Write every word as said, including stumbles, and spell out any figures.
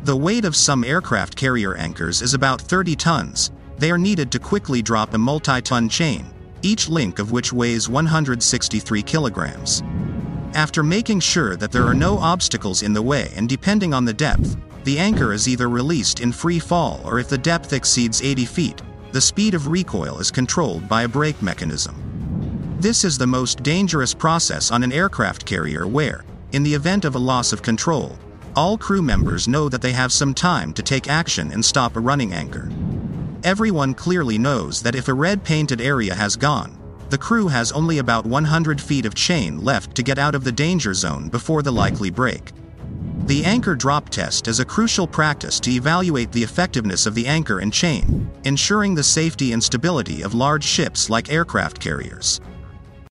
The weight of some aircraft carrier anchors is about thirty tons. They are needed to quickly drop a multi-ton chain, each link of which weighs one hundred sixty-three kilograms. After making sure that there are no obstacles in the way and depending on the depth, the anchor is either released in free fall, or if the depth exceeds eighty feet, the speed of recoil is controlled by a brake mechanism. This is the most dangerous process on an aircraft carrier where, in the event of a loss of control, all crew members know that they have some time to take action and stop a running anchor. Everyone clearly knows that if a red painted area has gone, the crew has only about one hundred feet of chain left to get out of the danger zone before the likely break. The anchor drop test is a crucial practice to evaluate the effectiveness of the anchor and chain, ensuring the safety and stability of large ships like aircraft carriers.